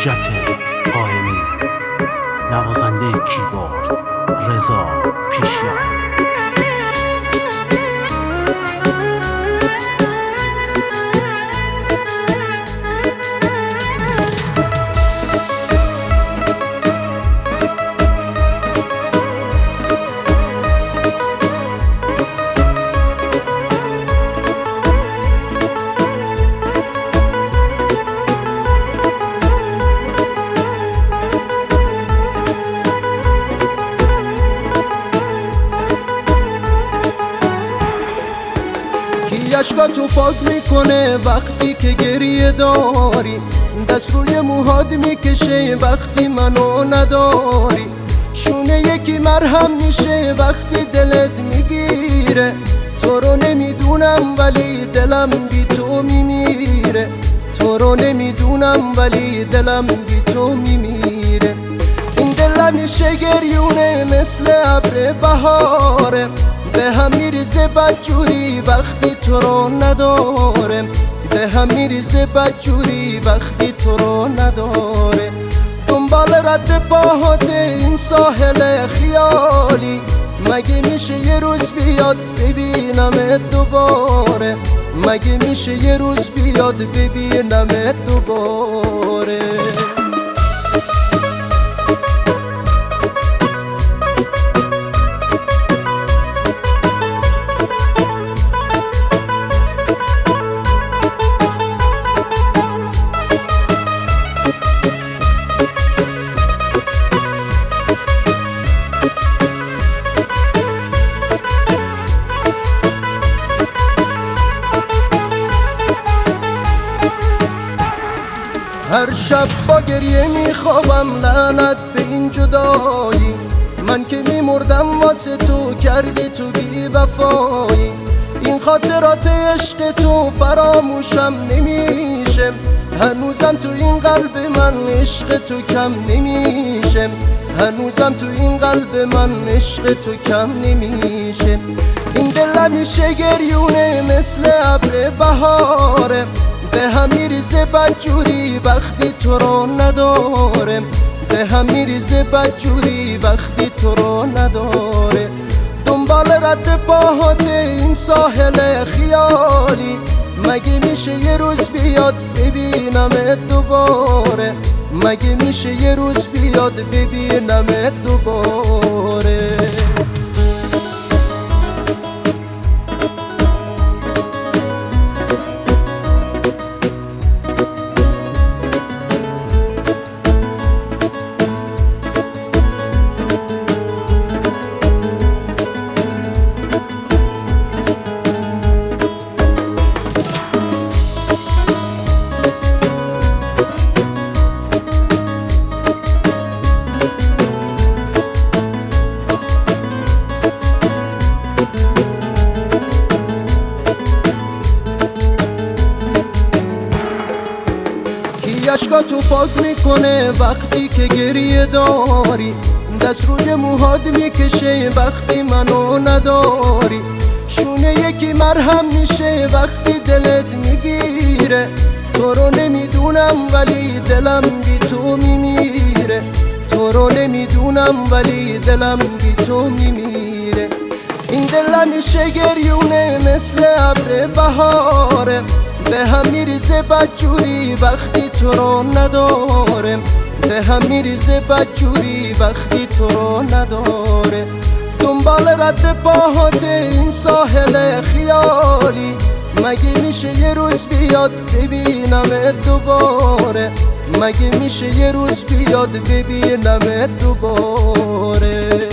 حجت قائمی، نوازنده کیبورد رضا پیشیان. اشکاتو پاک میکنه وقتی که گریه داری، دست روی موهات میکشه وقتی منو نداری، شونه یکی مرهم میشه وقتی دلت میگیره، تو رو نمیدونم ولی دلم بی تو میمیره، تو رو نمیدونم ولی دلم بی تو میمیره. این دل میشه گریونه مثل ابر بهاره، به هم میریزه بدجوری وقتی تو رو نداره، به هم میریزه بدجوری وقتی تو رو نداره. دنبال رد پاهات این ساحل خیالی، مگه میشه یه روز بیاد ببینمت دوباره، مگه میشه یه روز بیاد ببینمت دوباره. هر شب با گریه میخوابم لعنت به این جدایی، من که میمردم واسه تو کردی تو بی وفایی. این خاطرات عشق تو فراموشم نمیشه، هنوزم تو این قلب من عشق تو کم نمیشه، هنوزم تو این قلب من عشق تو کم نمیشه. این دل میشه گریونه مثل ابر بهاره، به هم میریزه بدجوری وقتی تو رو نداره، به هم میریزه بدجوری وقتی تو رو نداره. دنبال رد پاهات این ساحل خیالی، مگه میشه یه روز بیاد ببینمت دوباره، مگه میشه یه روز بیاد ببینمت دوباره. اشکاتو پاک میکنه وقتی که گریه داری، دست روی موهات میکشه وقتی منو نداری، شونه یکی مرهم میشه وقتی دلت میگیره، تو رو نمیدونم ولی دلم بی تو میمیره، تو رو نمیدونم ولی دلم بی تو میمیره. این دل میشه گریونه مثل ابر بهاره، به هم میریزه بدجوری وقتی تو رو نداره، به هم میریزه بدجوری وقتی تو رو نداره. دنبال رد پاهات این ساحل خیالی، مگه میشه یه روز بیاد ببینمت دوباره، مگه میشه یه روز بیاد ببینمت دوباره.